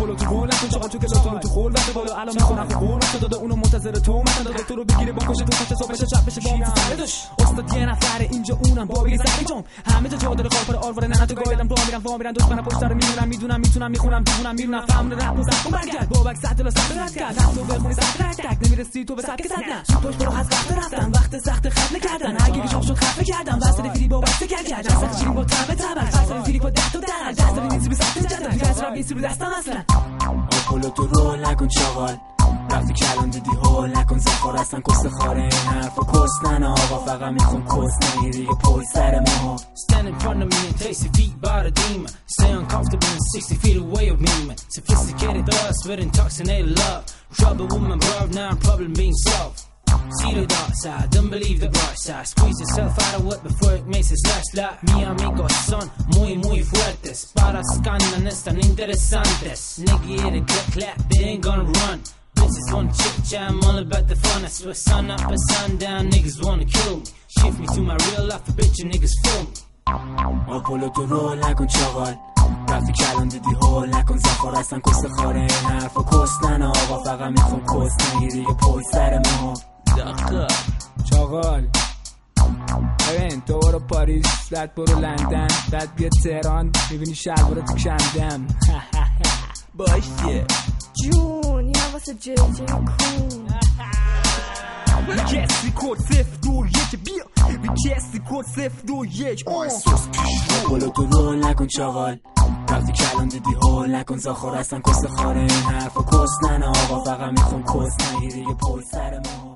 پلو تو گل نکن چاقال تو کلاتون تو خول وقت بالا الان میخونم خب قول داده اونو منتظر تو مثلا داده تو رو بگیره با کشه تو کشه صبحش شب بشه با سردش استاد یه نفره اینجا اونم با بگه سری جام همه جا داره خال پر آرواره نه تو گایدم راه میرم وا میرن دشمن پشت سر میمونم میدونم میتونم میخونم دیوونم میرونم فهمون رپ و زخم برگرد بابک صد تا صد رد کرد تو بخونی صد رد تک نمیرسی تو به سبک صد نه پشت برو از وقت رفتم وقت سخت خط نکردن اگه شام شد خفه کردم واسه فیلی با واسه کردم سخت شیرین با طعم تبر واسه فیلی با 10 تا در دست نیست به سخت جدن کس را بیسی رو دستم اصلا پلو تو رول نکن چاقال وقتی کلام دیدی هول نکن زخار هستن کس خاره این حرفا کستن آقا فقط میخون کس نگیری یه پوی سر ما Stand in front of me and taste your feet by the demon. Stay uncomfortable and 60 feet away of me, man. Sophisticated thoughts with intoxicated love. Trouble with my bro, now I'm problem being solved. See the dark side, don't believe the bright side. Squeeze yourself out of what before it makes its last like mi amigos son muy fuertes. Para escándalo están interesantes. Nigga hit a click clap, they ain't gonna run. Bitches wanna chit chat, I'm all about the fun. I swear sun up and sun down, niggas wanna kill me. Shift me to my real life, I bet you niggas feel me. پلو تو رول نکن چاقال وقتی کلام دیدی هول نکن زخار هستن کس خاره این حرفا کستن آقا فقط میخون کس نگیری یه پوی سر ما دقیقا چاقال ببین تو برو پاریس بعد برو لندن بعد بیا تهران میبینی شلوارو تو کندم باشه جون یه واسه جی کون کسی کد 021 بیا کسی کد 021 پلو تو رول نکن چاقال وقتی کلام دیدی هول نکن زخار هستن کس خاره این حرفا کستن آقا فقط میخون کس نگیری یه پوی سر ما